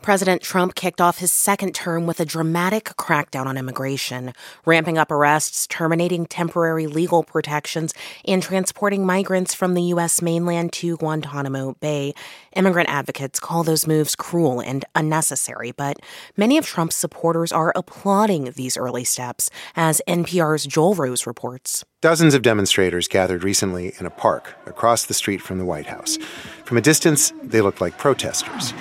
President Trump kicked off his second term with a dramatic crackdown on immigration, ramping up arrests, terminating temporary legal protections, and transporting migrants from the U.S. mainland to Guantanamo Bay. Immigrant advocates call those moves cruel and unnecessary, but many of Trump's supporters are applauding these early steps, as NPR's Joel Rose reports. Dozens of demonstrators gathered recently in a park across the street from the White House. From a distance, they looked like protesters.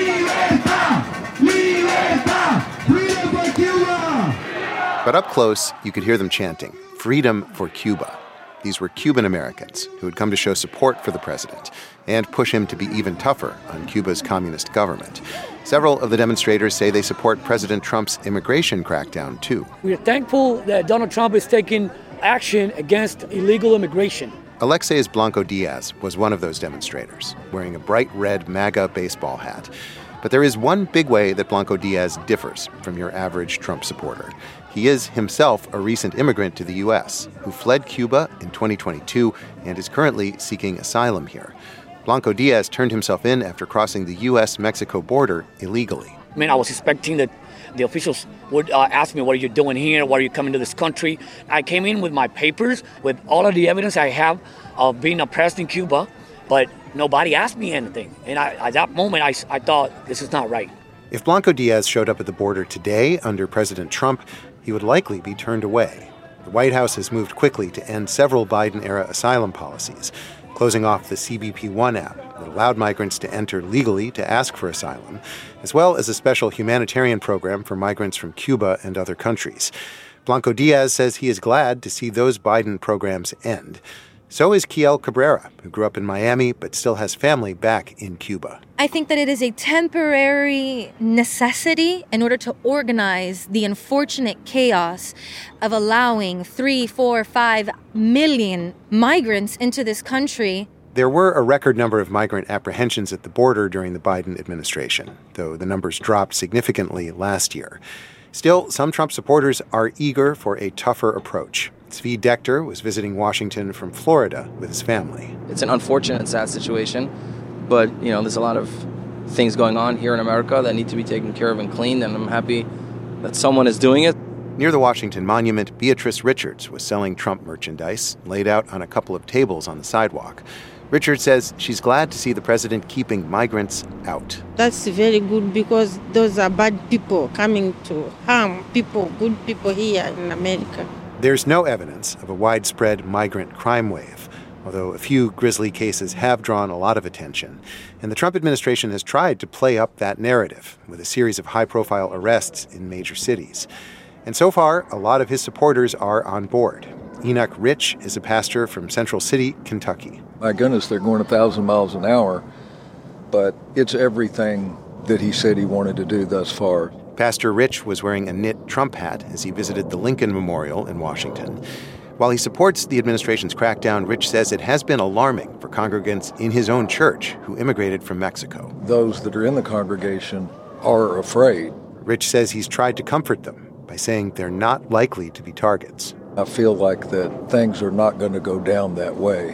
But up close, you could hear them chanting, "Freedom for Cuba." These were Cuban Americans who had come to show support for the president and push him to be even tougher on Cuba's communist government. Several of the demonstrators say they support President Trump's immigration crackdown, too. We are thankful that Donald Trump is taking action against illegal immigration. Alexis Blanco Diaz was one of those demonstrators, wearing a bright red MAGA baseball hat. But there is one big way that Blanco Diaz differs from your average Trump supporter. He is himself a recent immigrant to the U.S. who fled Cuba in 2022 and is currently seeking asylum here. Blanco Diaz turned himself in after crossing the U.S.-Mexico border illegally. I was expecting that the officials would ask me, what are you doing here? Why are you coming to this country? I came in with my papers, with all of the evidence I have of being oppressed in Cuba, but nobody asked me anything. And at that moment, I thought, this is not right. If Blanco Diaz showed up at the border today under President Trump, he would likely be turned away. The White House has moved quickly to end several Biden-era asylum policies, closing off the CBP-1 app that allowed migrants to enter legally to ask for asylum, as well as a special humanitarian program for migrants from Cuba and other countries. Blanco Diaz says he is glad to see those Biden programs end. So is Kiel Cabrera, who grew up in Miami but still has family back in Cuba. I think that it is a temporary necessity in order to organize the unfortunate chaos of allowing 3, 4, 5 million migrants into this country. There were a record number of migrant apprehensions at the border during the Biden administration, though the numbers dropped significantly last year. Still, some Trump supporters are eager for a tougher approach. Zvi Dechter was visiting Washington from Florida with his family. It's an unfortunate and sad situation, but, there's a lot of things going on here in America that need to be taken care of and cleaned, and I'm happy that someone is doing it. Near the Washington Monument, Beatrice Richards was selling Trump merchandise, laid out on a couple of tables on the sidewalk. Richards says she's glad to see the president keeping migrants out. That's very good because those are bad people coming to harm people, good people here in America. There's no evidence of a widespread migrant crime wave, although a few grisly cases have drawn a lot of attention. And the Trump administration has tried to play up that narrative with a series of high-profile arrests in major cities. And so far, a lot of his supporters are on board. Enoch Rich is a pastor from Central City, Kentucky. My goodness, they're going 1,000 miles an hour, but it's everything that he said he wanted to do thus far. Pastor Rich was wearing a knit Trump hat as he visited the Lincoln Memorial in Washington. While he supports the administration's crackdown, Rich says it has been alarming for congregants in his own church who immigrated from Mexico. Those that are in the congregation are afraid. Rich says he's tried to comfort them by saying they're not likely to be targets. I feel like that things are not going to go down that way.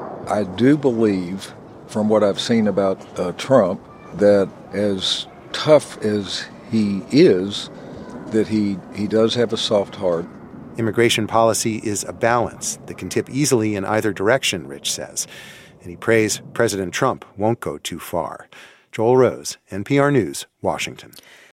I do believe, from what I've seen about Trump, that as tough as he is, that he does have a soft heart. Immigration policy is a balance that can tip easily in either direction, Rich says. And he prays President Trump won't go too far. Joel Rose, NPR News, Washington.